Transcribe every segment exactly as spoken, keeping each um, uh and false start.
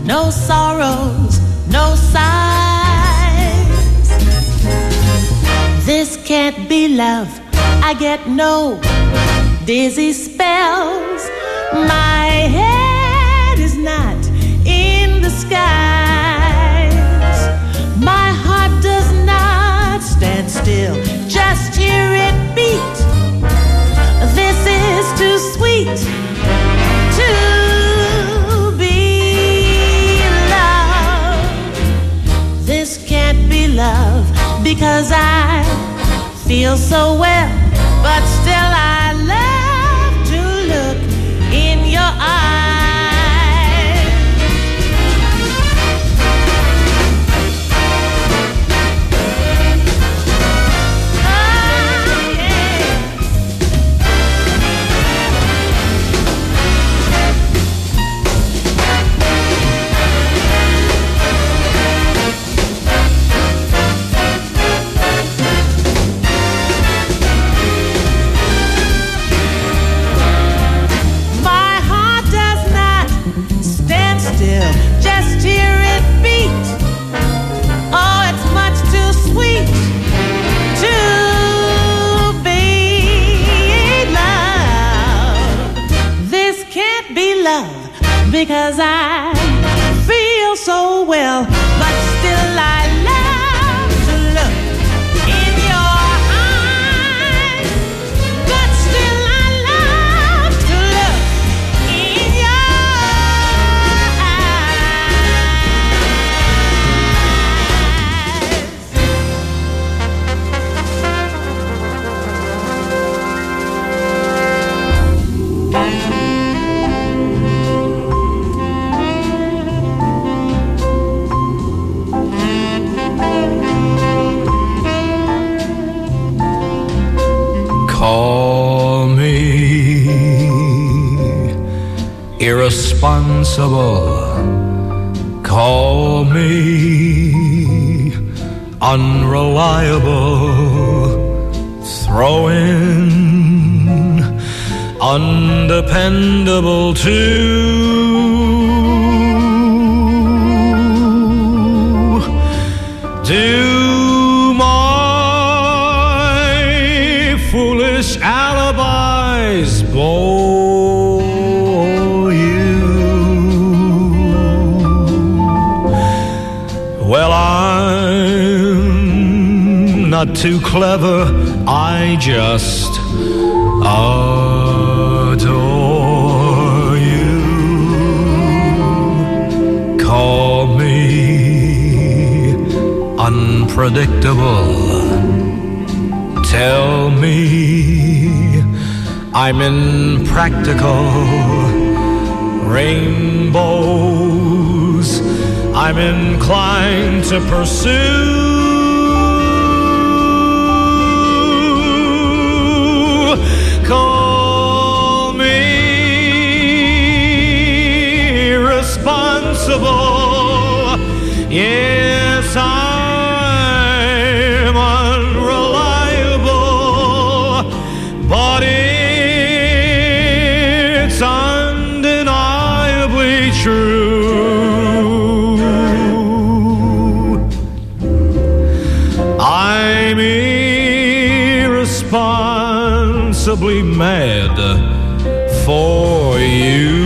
no sorrows, no sighs. This can't be love. I get no dizzy spells. My head is not in the skies. My heart does not stand still. Just hear it beat. This is too sweet to be love. This can't be love because I feel so well, but still I love to look in your eyes. Just hear it beat. Oh, it's much too sweet to be love. This can't be love because I feel so well, but still I love to look in your eyes. But still I love to look in your Call me irresponsible. Call me unreliable. Throw in undependable too. Do foolish alibis bore you? Well, I'm not too clever. I just adore you. Call me unpredictable. Tell me I'm impractical. Rainbows I'm inclined to pursue. Call me irresponsible. Yes, I'm unreliable, but it's undeniably true. I'm irresponsibly mad for you.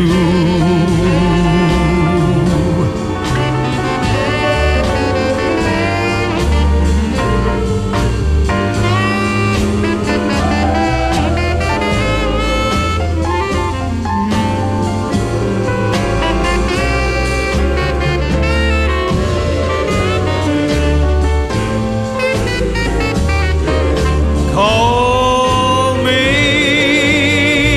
Call me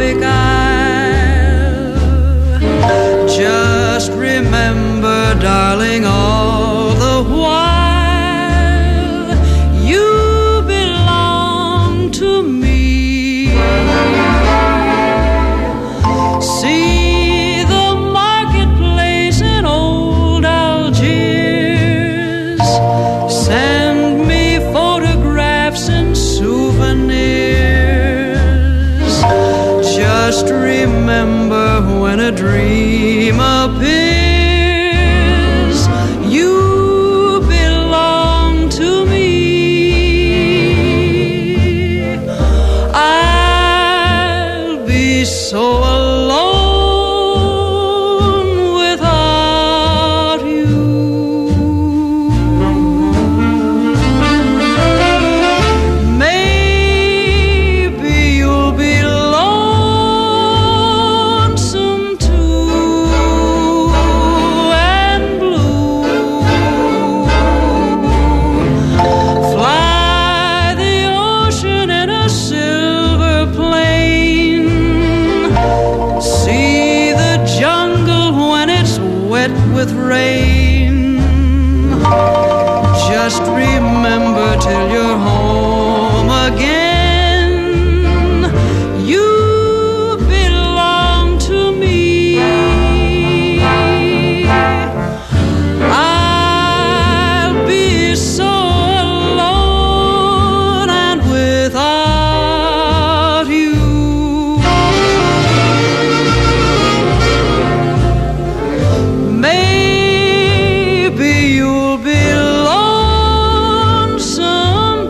tropic isle. Just remember, darling, all the while you belong to me. See the marketplace in old Algiers. Send me photographs and souvenirs. Just remember, when a dream appears, you belong to me. I'll be so alone without you. Maybe you'll be lonesome too, and blue. Fly the ocean in a silver plane. See the jungle when it's wet with rain. Just remember, till you're home again, you belong to me. I'll be so alone and without you. Maybe you'll be lonesome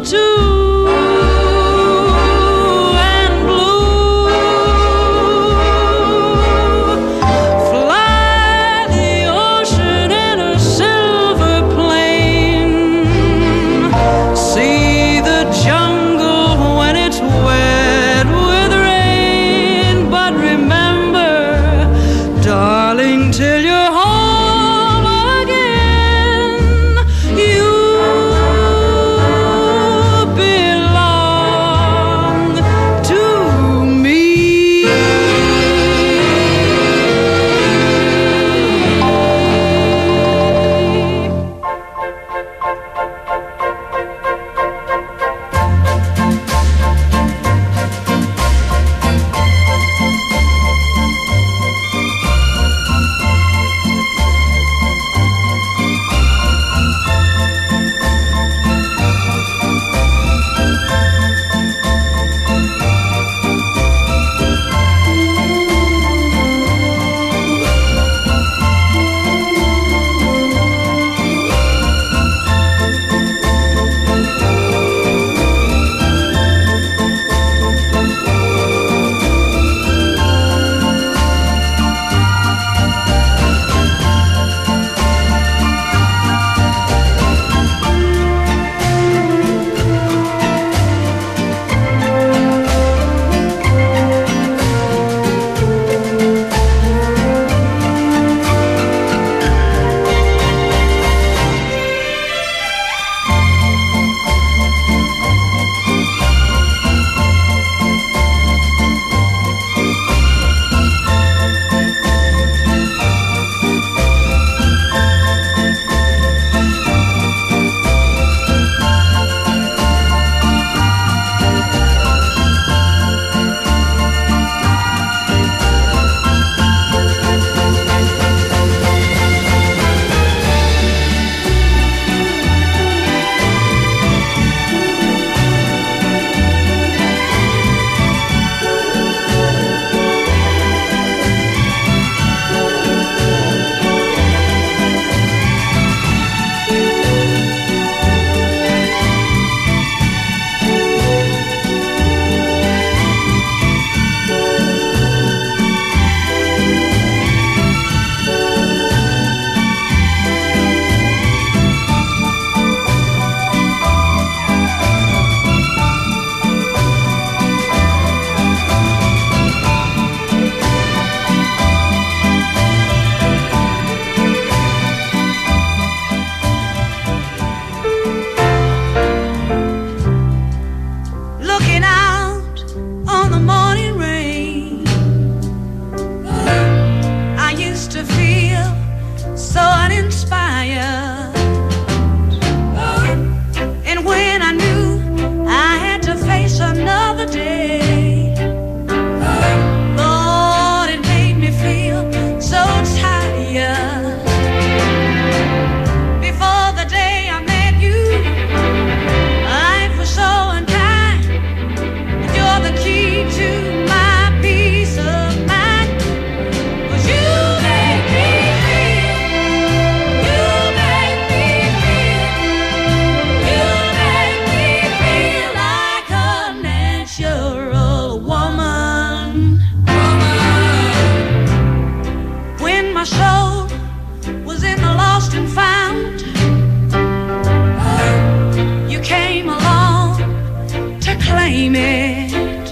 claim it.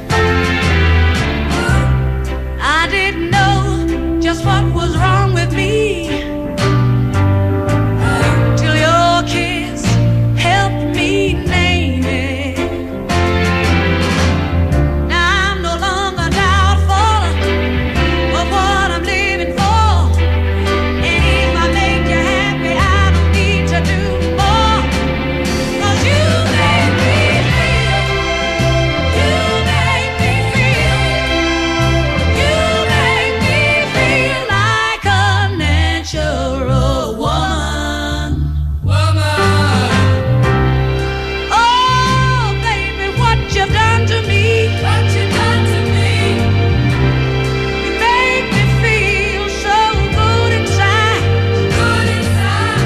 I didn't know just what was wrong with me till your kiss helped me name it. Now I'm no longer doubtful of what I'm living for, and if I make you happy, I don't need to do more, 'cause you make me feel, you make me feel, you make me feel like a natural woman. Woman. Oh, baby, what you've done to me, what you've done to me. You make me feel so good inside, good inside.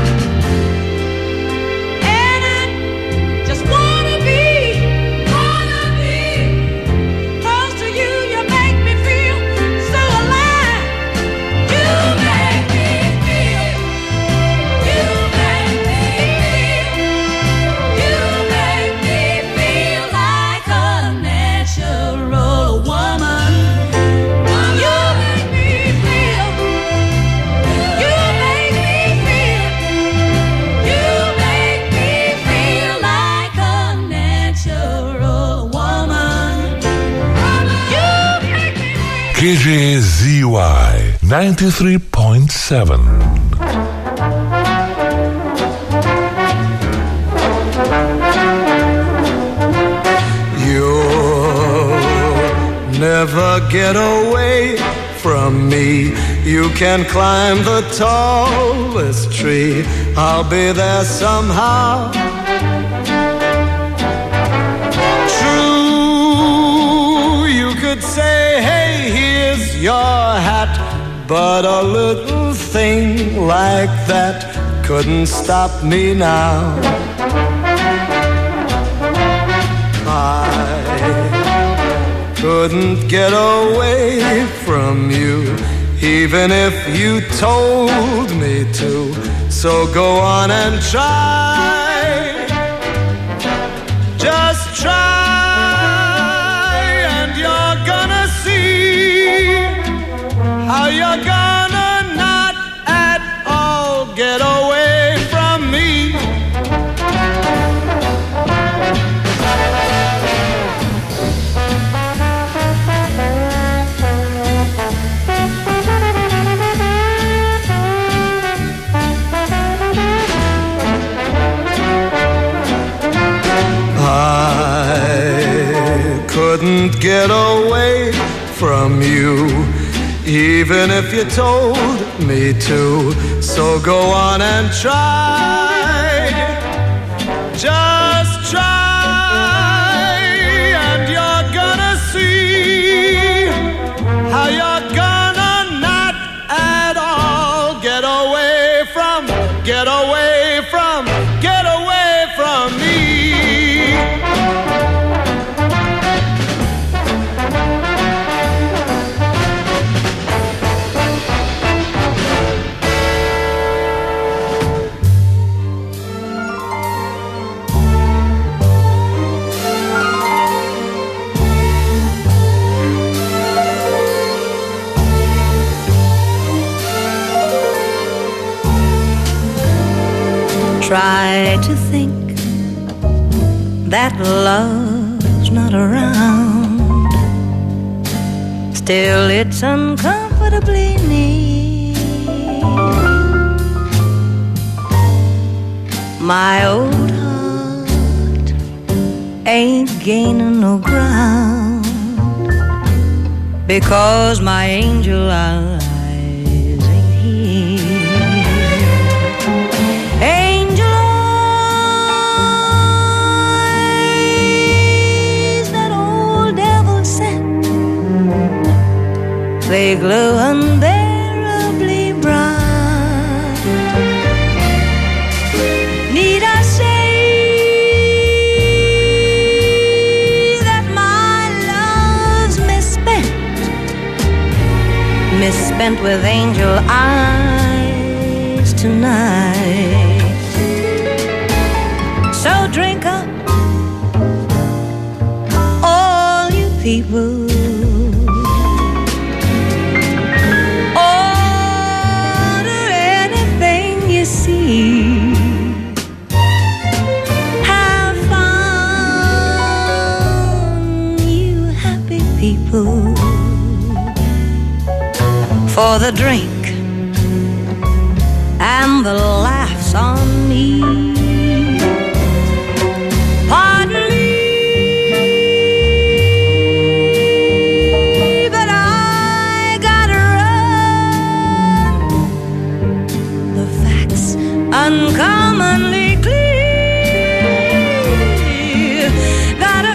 And I just wanna be, wanna be close to you. You make me feel so alive. You make me feel, you make me feel, you make me feel like a natural woman. You make me feel, you make me feel, you make me feel like a natural woman. You make me feel. K J Z Y ninety-three point seven. You'll never get away from me. You can climb the tallest tree, I'll be there somehow. True, you could say, hey, here's your hat, but a little thing like that couldn't stop me now. I couldn't get away from you, even if you told me to. So go on and try, just try, and you're gonna see how you're gonna not at all get away from me. I couldn't get away from you, even if you told me to. So go on and try, just try, and you're gonna see how you're gonna not at all get away from, get away from, get away from me. Try to think that love's not around, still it's uncomfortably near. My old heart ain't gaining no ground, because my angel eyes ain't here. Angel eyes, that old devil sent, they glow unbearably bright. Need I say that my love's misspent, misspent with angel eyes tonight? So drink up people. Order anything you see. Have fun, you happy people. For the drink and the laughs on me. Pardon me, but I gotta run. The facts uncommonly clear. Gotta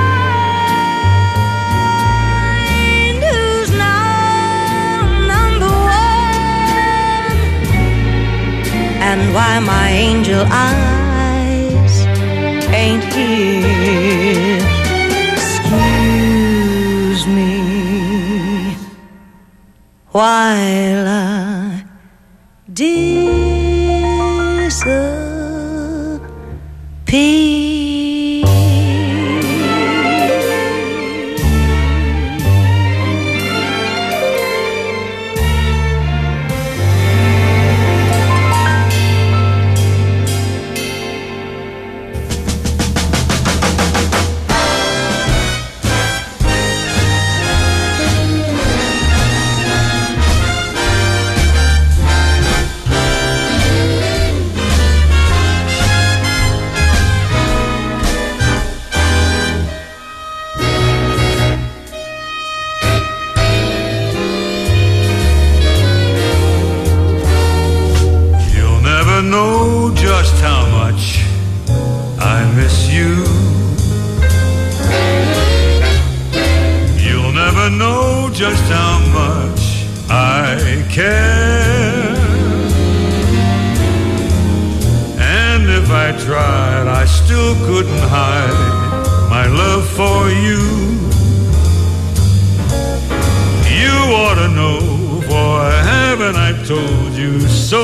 find who's now number one, and why my angel eyes ain't here. Excuse me while I know just how much I miss you. You'll never know just how much I care. And if I tried, I still couldn't hide my love for you. You ought to know, for haven't I told you so?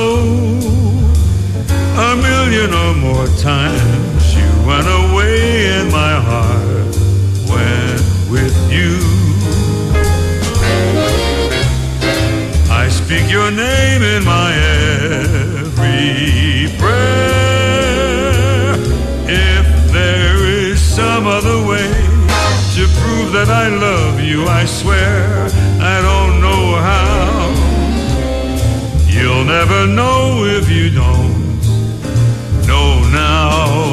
A million or more times you went away and my heart went with you. I speak your name in my every prayer. If there is some other way to prove that I love you, I swear I don't know how. You'll never know if you don't know now.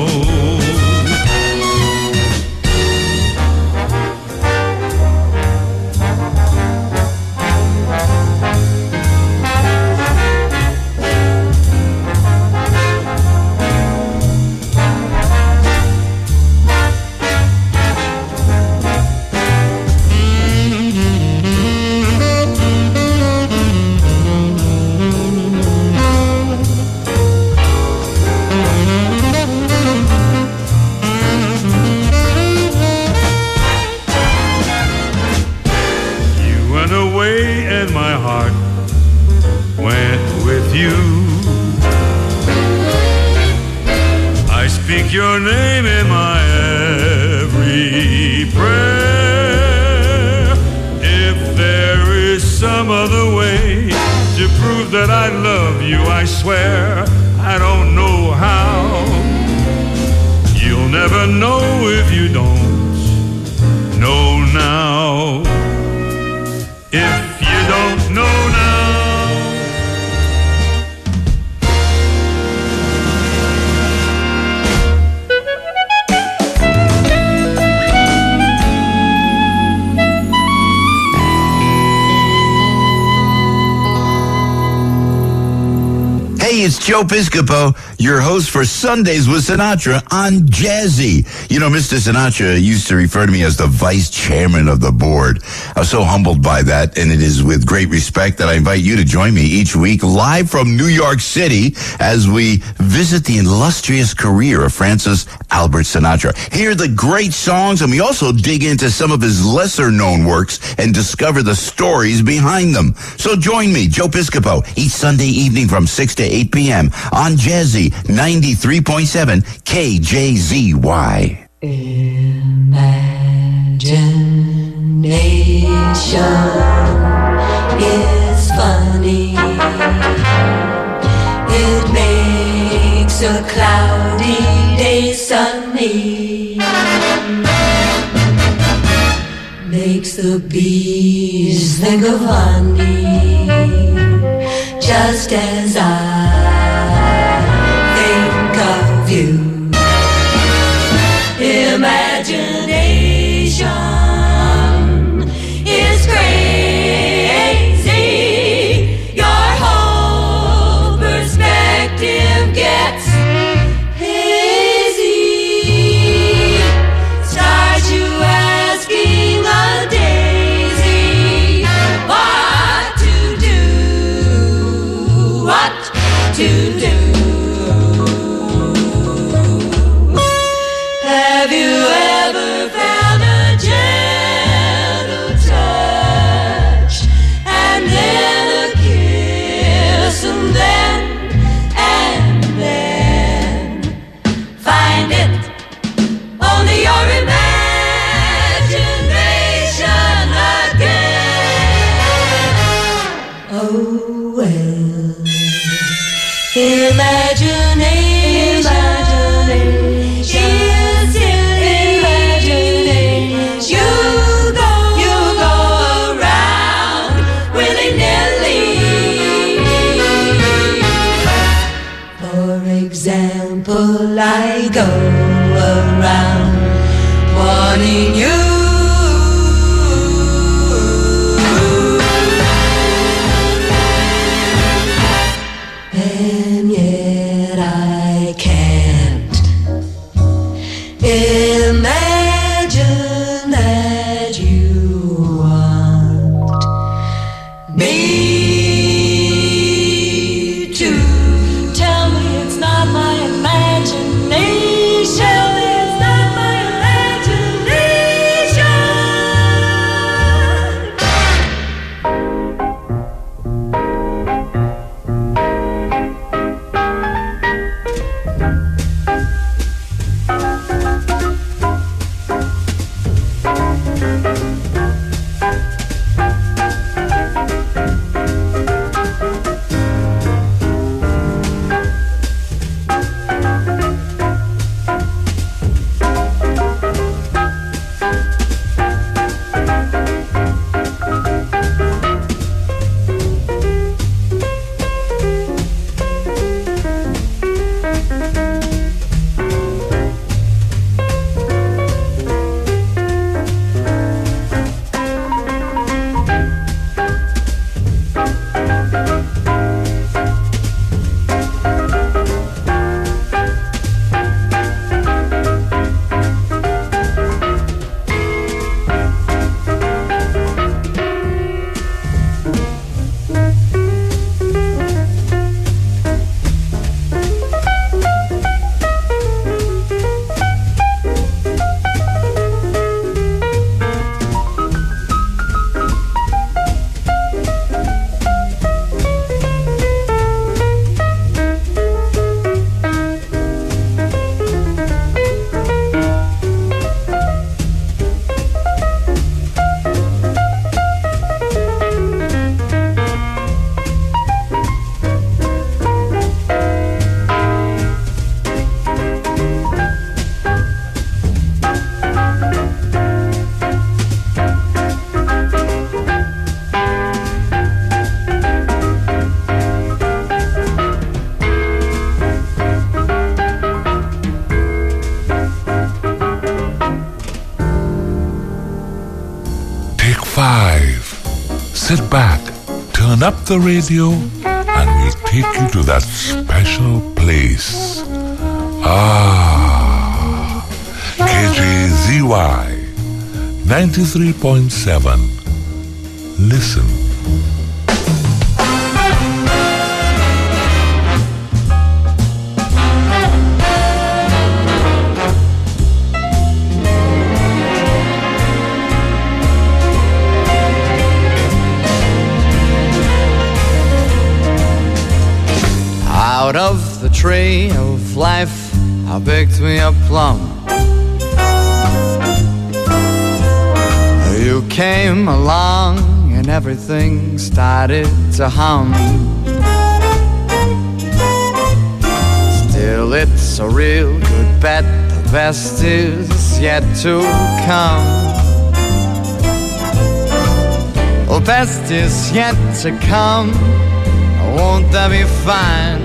Your name in my every prayer. If there is some other way to prove that I love you, I swear I don't know how. You'll never know if you don't know now. If you don't know now. Hey, it's Joe Piscopo, your host for Sundays with Sinatra on Jazzy. You know, Mister Sinatra used to refer to me as the vice chairman of the board. I was so humbled by that, and it is with great respect that I invite you to join me each week live from New York City as we visit the illustrious career of Francis Albert Sinatra. Hear the great songs, and we also dig into some of his lesser-known works and discover the stories behind them. So join me, Joe Piscopo, each Sunday evening from six to eight p.m. on Jazzy ninety-three point seven K J Z Y. Imagine is funny. It makes a cloudy day sunny. Makes the bees think of honey, just as I think of you. Imagination is crazy. Your whole perspective gets hazy. Start you asking a daisy what to do, what to do. Have you ever found a gentle touch and then a kiss and then and then find it only your imagination again? Oh well, imagination, imagination. Example, I go around wanting you, and yet I can't imagine that you want me to. Tell me it's not my imagination. It's not my imagination. Sit back, turn up the radio, and we'll take you to that special place. Ah, K J Z Y ninety-three point seven. Listen. Out of the tree of life, I picked me a plum. You came along and everything started to hum. Still, it's a real good bet, the best is yet to come. The best is yet to come, won't that be fine?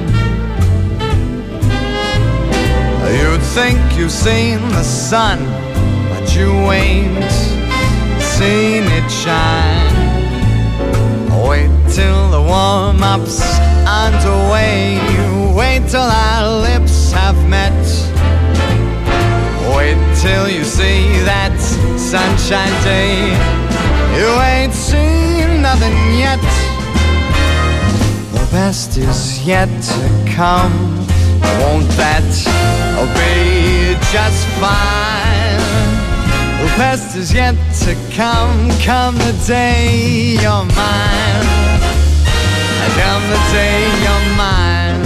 You'd think you've seen the sun, but you ain't seen it shine. Wait till the warm-up's underway. Wait till our lips have met. Wait till you see that sunshine day. You ain't seen nothing yet. The best is yet to come. Won't that be just fine? The best is yet to come. Come the day you're mine. Come the day you're mine.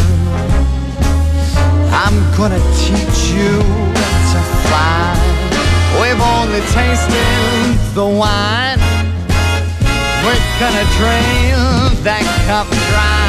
I'm gonna teach you to fly. We've only tasted the wine. We're gonna drain that cup dry.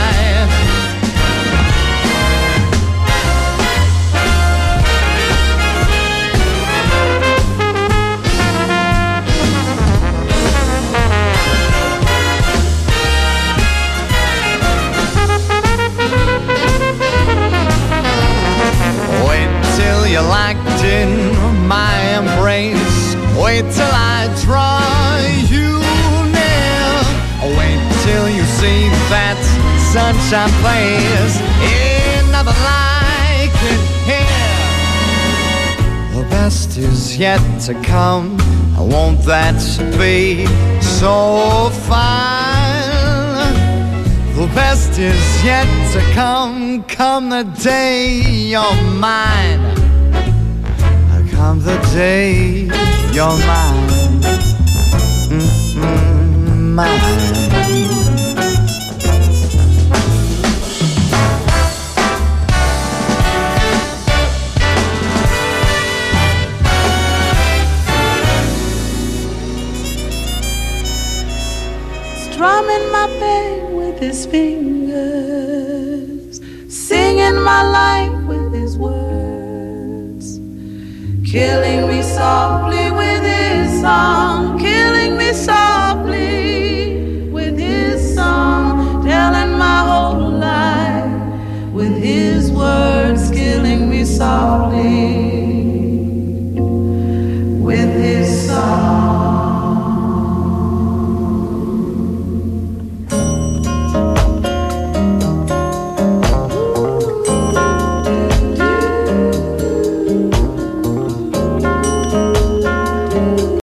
You locked in my embrace. Wait till I draw you near. Wait till you see that sunshine place. Ain't nothing like it here. The best is yet to come. Won't that be so fine? The best is yet to come. Come the day you're mine. Come the day you're mine, mm-hmm, mine. Strumming my pain with his fingers, singing my life with his words, killing me softly with